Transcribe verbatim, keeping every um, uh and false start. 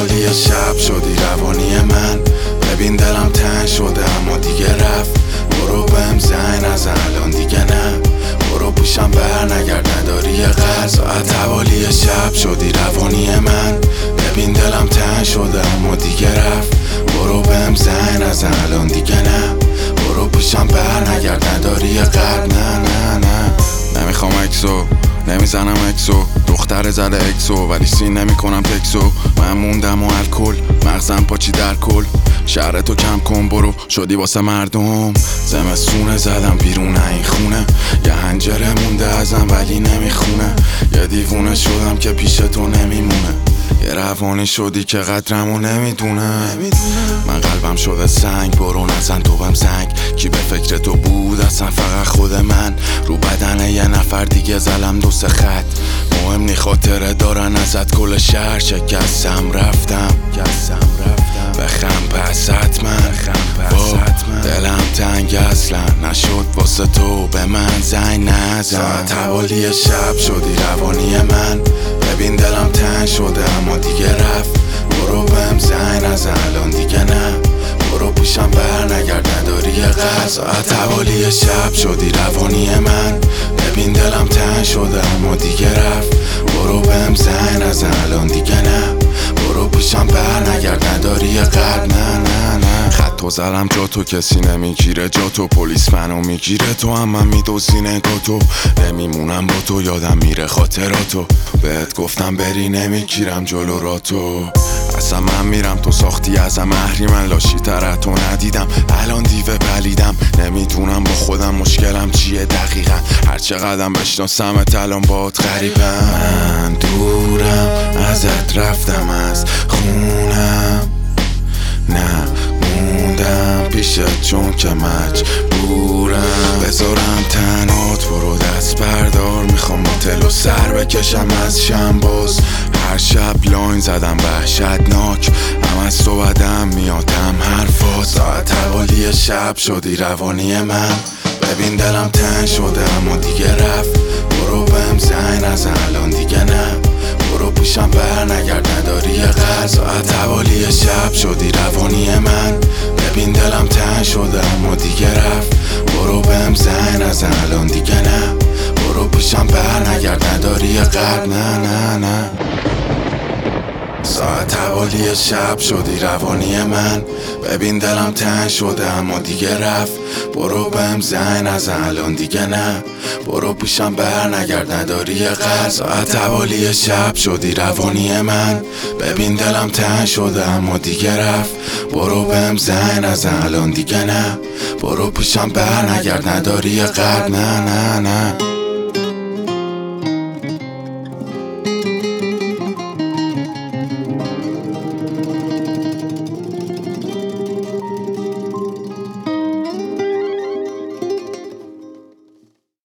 توالی شب شدی روانی من. ببین دلم تنگ شده اما دیگه رفت. برو بهم زنگ نزن الان دیگه نه. برو پیشم بر نگرد نداری یه قرض. ساعت توالی شب شدی روانی من. ببین دلم تنگ شده اما دیگه رفت. برو بهم زنگ نزن الان دیگه نه. برو پیشم بر نگرد نداری یه قرض. نه نه نه نمیخوام اکسو، نمیزنم اکسو، دختر زده اکسو ولی سین نمی کنم تکسو. من موندم و الکل مغزم پاچی در کل. شهر تو کم کن برو شدی واسه مردم. زمستونه زدم بیرون این خونه. یه هنجره مونده ازم ولی نمیخونه. یه دیوونه شدم که پیش تو نمیمونه. یه روانی شدی که قدرمو نمیدونه. من قلبم شده سنگ برو نزن تو بهم زنگ. کی به فکر تو بود اصلا فقط خود من. رو بدن یه نفر دیگه زلم دو سه خط. مهم نی خاطره دارن ازت کل شهر. شکستم رفتم بخم پس حتما. دلم تنگ اصلا نشد واسه تو به من زنگ نزن. ساعت توالی شب شدی روانی من. ببین دلم تنگ شده اما دیگه رفت. برو بهم زنگ نزن الان دیگه نه. برو پیشم بر نگرد نداری یه قرض. ساعت توالی شب شدی روانی من. ببین دلم تنگ شده اما دیگه رفت. برو بهم زنگ نزن الان دیگه نه. برو پیشم بر نگرد نداری یه قرض. نه نه نه خط و زلم جا تو کسی نمیگیره جا تو. پلیس منو میگیره تو هم من میدوزی نگاه تو. نمیمونم با تو یادم میره خاطراتو. بهت گفتم بری نمیگیرم جلو را تو. اصلا من میرم تو ساختی ازم محری. من لاشی تر تو ندیدم الان دیوه پلیدم. نمیدونم با خودم مشکلم چیه دقیقا. هرچه قدم بشناسمت الان بات غریبم. من دورم ازت رفتم از خونم. نه موندم پیشت چون که مجبورم. بذارم تنات برو دست بردار. میخوام تلو سر بکشم از شنباز. هر شب لاین زدم وحشتناک. هم از تو بدم میادم حرفات. ساعت توالی شب شدی روانی من. ببین دلم تنگ شده اما دیگه رفت. برو بهم زنگ نزن الان دیگه نه. برو پیشم بر نگرد نداری یه قرض. ساعت توالی شب شدی روانی من. ببین دلم تنگ شده اما دیگه رفت. برو بهم زنگ نزن الان دیگه نه. برو پیشم بر نگرد نداری یه قرض. نه نه نه ساعت توالی شب شدی روانی من. ببین دلم تنگ شده اما دیگه رفت. برو بهم زنگ نزن الان دیگه نه. برو پیشم بر نگرد نداری یه قرض. ساعت توالی شب شدی روانی من. ببین دلم تنگ شده اما دیگه رفت. برو بهم زنگ نزن الان دیگه نه. برو پیشم بر نگرد نداری یه قرض. نه نه نه